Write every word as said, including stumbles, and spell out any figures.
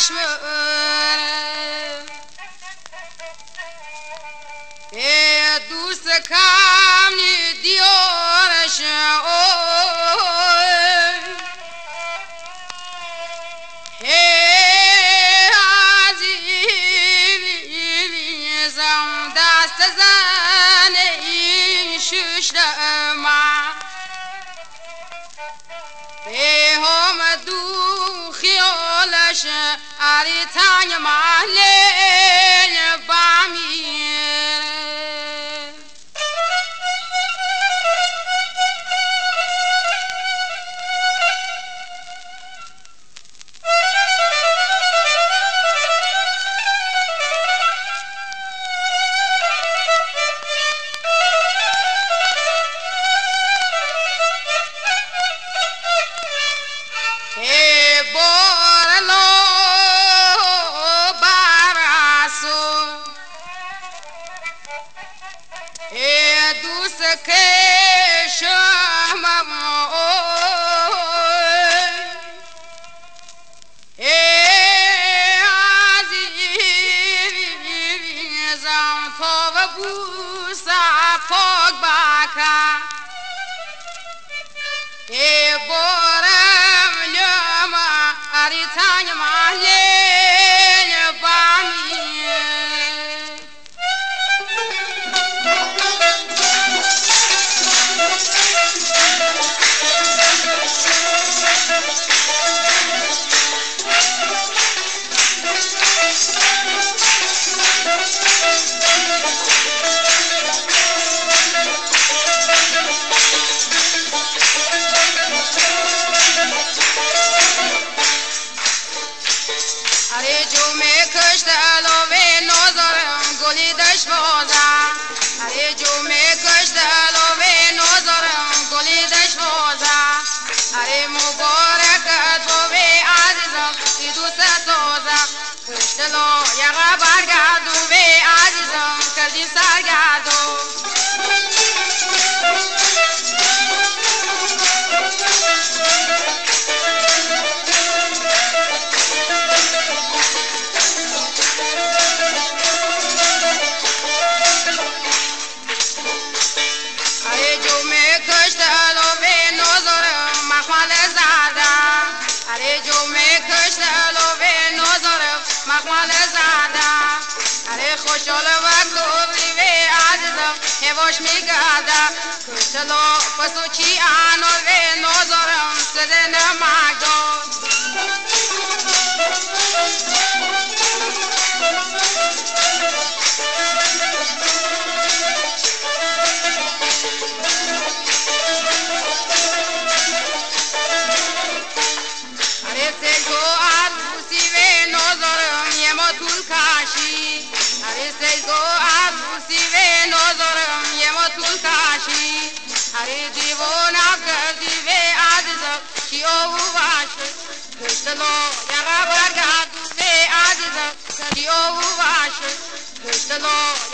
چشم ای دوست کم دیارش ای عزیزم دست زن این ششم ای هم دو خیالش علی تنگ محله بامی ای بارم لما علی تنگ محله بامی अरे जो मैं कष्ट लोवे नजरम गोली दशवाजा अरे जो मैं कष्ट लोवे नजरम गोली दशवाजा अरे मुबारक दोवे आजिजम इदु सतोजा कष्ट लो यगा बारगा दोवे आजिजम कदी सारगा दो خوشحال وقت روی عزیزم هواش میگرده کشتلو پسو چی آنو و نوزارم سده نمگداد अरे तेगो आलूसी व नोजरम ये मतुल काशी अरे तेगो आलूसी व नोजरम ये मतुल काशी अरे दीवाना कर दीवे आदिज़ कियो वाश कष्टलो यगा बरगा दुवे आदिज़ कियो वाश कष्टलो